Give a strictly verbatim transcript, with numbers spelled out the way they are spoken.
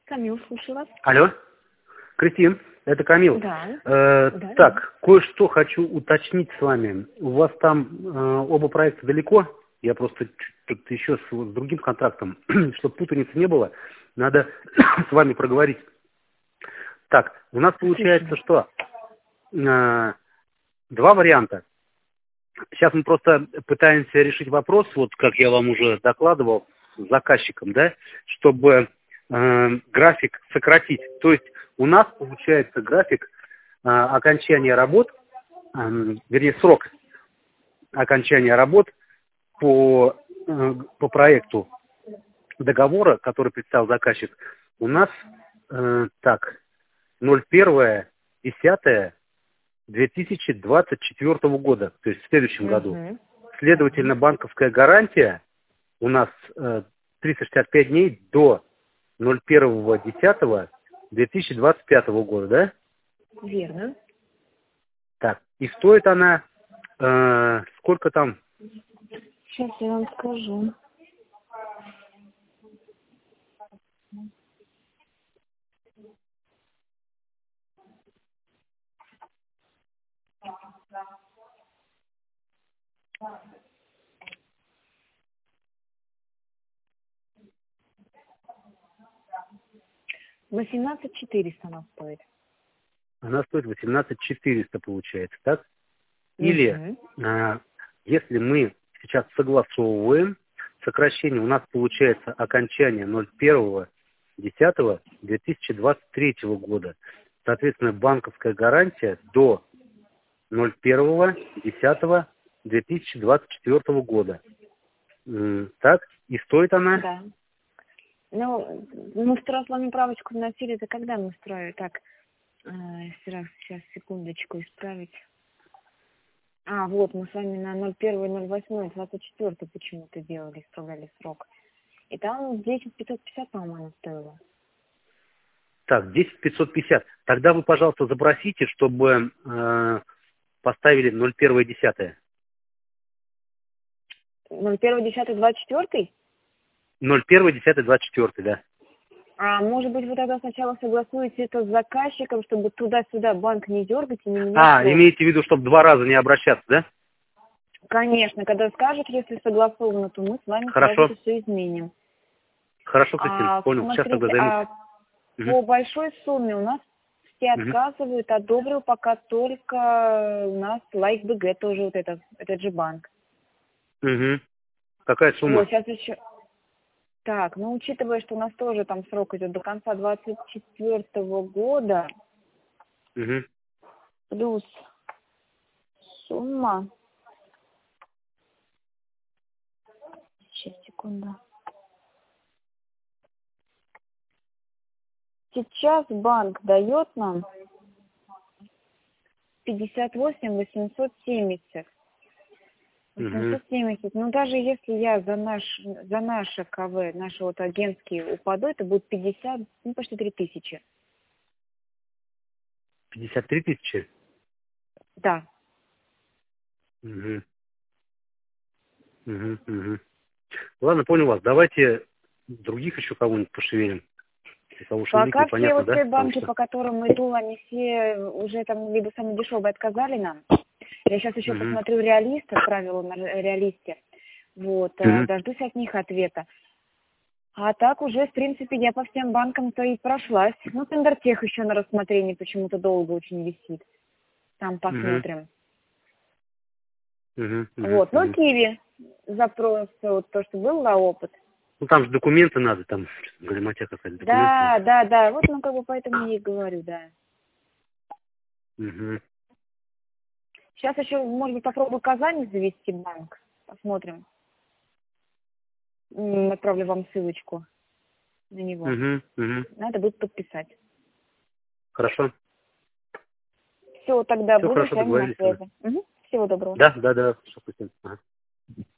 Камил, слушаю вас. Алло, Кристин, это Камил. Да. Э, да так, да. кое-что хочу уточнить с вами. У вас там э, оба проекта далеко? Я просто тут еще с, с другим контрактом, чтобы путаницы не было, надо с вами проговорить. Так, у нас получается, Слушаю. что э, два варианта. Сейчас мы просто пытаемся решить вопрос, вот как я вам уже докладывал, с заказчиком, да, чтобы э, график сократить. То есть у нас получается график э, окончания работ, э, вернее срок окончания работ по, э, по проекту договора, который представил заказчик, у нас э, так, ноль первое десятое две тысячи двадцать четвёртого года, то есть в следующем году. Угу. Следовательно, банковская гарантия у нас э, триста шестьдесят пять дней до ноль первое десятое две тысячи двадцать пятого года, да? Верно. Так, и стоит она, э, сколько там? Сейчас я вам скажу. восемнадцать четыреста она стоит. Она стоит восемнадцать четыреста, получается, так? Или, Угу. э, если мы сейчас согласовываем сокращение, у нас получается окончание ноль первое десятое две тысячи двадцать третьего года. Соответственно, банковская гарантия до ноль первое десятое две тысячи двадцать четвёртого года. М, Так, и стоит она... Да. Ну, мы второй с вами правочку вносили, это когда мы строили? Так, э, сейчас, сейчас, секундочку, исправить. А, вот, мы с вами на ноль первое ноль восьмое двадцать четвёртое почему-то делали, исправляли срок. И там десять пятьсот пятьдесят, по-моему, она стоила. Так, десять пятьсот пятьдесят. Тогда вы, пожалуйста, запросите, чтобы э, поставили ноль первое десятое. ноль первое десятое двадцать четвёртый? ноль первое десятое двадцать четвёртый, да. А может быть, вы тогда сначала согласуете это с заказчиком, чтобы туда-сюда банк не дергать и не менять А, срок? имеете в виду, чтобы два раза не обращаться, да? Конечно, когда скажут, если согласовано, то мы с вами сразу Хорошо. это все изменим. Хорошо, Кристина, А понял. Сейчас тогда смотрите, займусь. а Угу. по большой сумме у нас все Угу. отказывают, одобрил пока только у нас Лайк.БГ тоже вот этот, этот же банк. Угу. Какая Вот, сумма? сейчас еще... Так, ну, учитывая, что у нас тоже там срок идет до конца двадцать четвёртого года, Угу. плюс сумма... Сейчас, секунду. Сейчас банк дает нам пятьдесят восемь восемьсот семьдесят. Угу. восемьсот семьдесят. Ну, даже если я за наш, за наше КВ, наши вот агентские упаду, это будет пятьдесят, ну, почти три тысячи. пятьдесят три тысячи? Да. Угу. Угу. Угу. Ладно, понял вас. Давайте других еще кого-нибудь пошевелим. Потому что лик Пока все непонятно, вот да? те Потому банки, что... по которым иду, они все уже там либо самые дешевые отказали нам. Я сейчас еще Угу. посмотрю реалист, отправила на реалисте. Вот, э, Угу. дождусь от них ответа. А так уже, в принципе, я по всем банкам-то и прошлась. Ну, Тендертех еще на рассмотрении почему-то долго очень висит. Там Угу. посмотрим. Угу. Угу. Вот, ну, Угу. Киви, запрос, вот то, что был на опыт. Ну, там же документы надо, там галиматья какая-то, документы Да, надо. да, да, вот, ну, как бы поэтому я и говорю, да. Угу. Сейчас еще, может быть, попробую Казани завести банк. Посмотрим. М, Отправлю вам ссылочку на него. Угу. Угу. Надо будет подписать. Хорошо. Все, тогда Все будем с хорошо, вами на договорились тогда. связи. Мгм. Всего доброго. Да, да, да. Хорошо, Кристина. Ага.